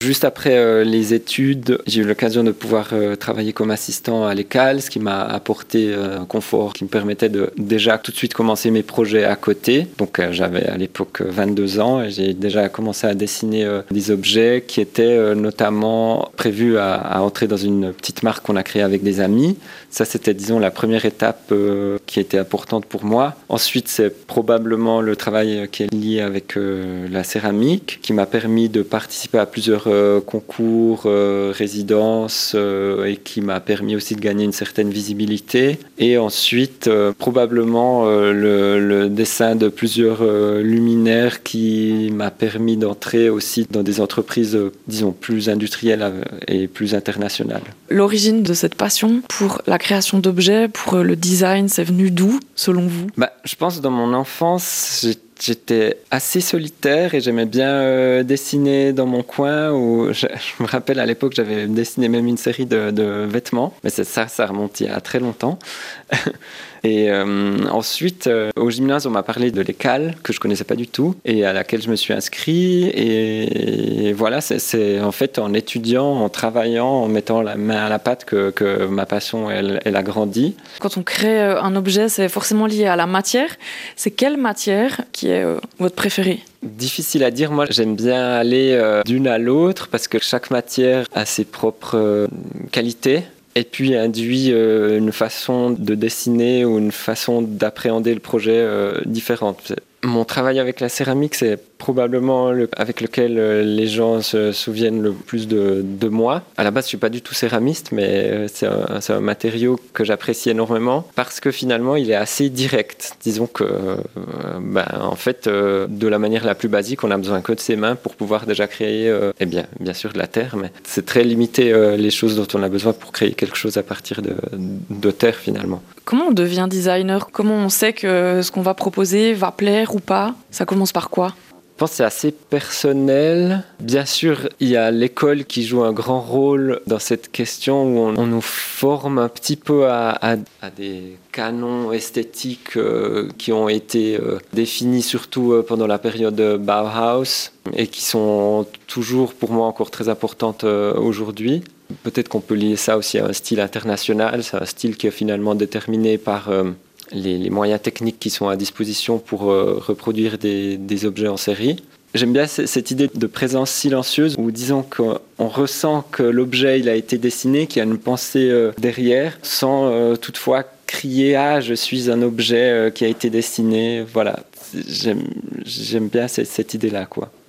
Juste après les études, j'ai eu l'occasion de pouvoir travailler comme assistant à l'ECAL, ce qui m'a apporté un confort qui me permettait de déjà tout de suite commencer mes projets à côté. Donc j'avais à l'époque 22 ans et j'ai déjà commencé à dessiner des objets qui étaient notamment prévus à entrer dans une petite marque qu'on a créée avec des amis. Ça, c'était, disons, la première étape qui était importante pour moi. Ensuite, c'est probablement le travail qui est lié avec la céramique, qui m'a permis de participer à plusieurs concours, résidences, et qui m'a permis aussi de gagner une certaine visibilité. Et ensuite, probablement le dessin de plusieurs luminaires qui m'a permis d'entrer aussi dans des entreprises, disons, plus industrielles et plus internationales. L'origine de cette passion pour la création d'objets, pour le design, c'est venu d'où, selon vous ? Je pense dans mon enfance, j'étais assez solitaire et j'aimais bien dessiner dans mon coin. Je me rappelle à l'époque, j'avais dessiné même une série de vêtements, mais ça remonte il y a très longtemps. Et ensuite, au gymnase, on m'a parlé de l'ECAL, que je ne connaissais pas du tout, et à laquelle je me suis inscrit. Et voilà, c'est en fait en étudiant, en travaillant, en mettant la main à la pâte que ma passion, elle a grandi. Quand on crée un objet, c'est forcément lié à la matière. C'est quelle matière qui est votre préférée ? Difficile à dire. Moi, j'aime bien aller d'une à l'autre parce que chaque matière a ses propres qualités. Et puis induit une façon de dessiner ou une façon d'appréhender le projet différente. Mon travail avec la céramique, c'est probablement avec lequel les gens se souviennent le plus de moi. À la base, je ne suis pas du tout céramiste, mais c'est un matériau que j'apprécie énormément parce que finalement, il est assez direct. Disons que, en fait, de la manière la plus basique, on n'a besoin que de ses mains pour pouvoir déjà créer, bien sûr de la terre, mais c'est très limité les choses dont on a besoin pour créer quelque chose à partir de terre finalement. Comment on devient designer ? Comment on sait que ce qu'on va proposer va plaire ou pas ? Ça commence par quoi ? Je pense que c'est assez personnel. Bien sûr, il y a l'école qui joue un grand rôle dans cette question où on nous forme un petit peu à des canons esthétiques qui ont été définis surtout pendant la période Bauhaus et qui sont toujours pour moi encore très importantes aujourd'hui. Peut-être qu'on peut lier ça aussi à un style international. C'est un style qui est finalement déterminé par les moyens techniques qui sont à disposition pour reproduire des objets en série. J'aime bien cette idée de présence silencieuse où disons qu'on ressent que l'objet il a été dessiné, qu'il y a une pensée derrière, sans toutefois crier « Ah, je suis un objet qui a été dessiné ». Voilà, j'aime bien cette idée-là, quoi.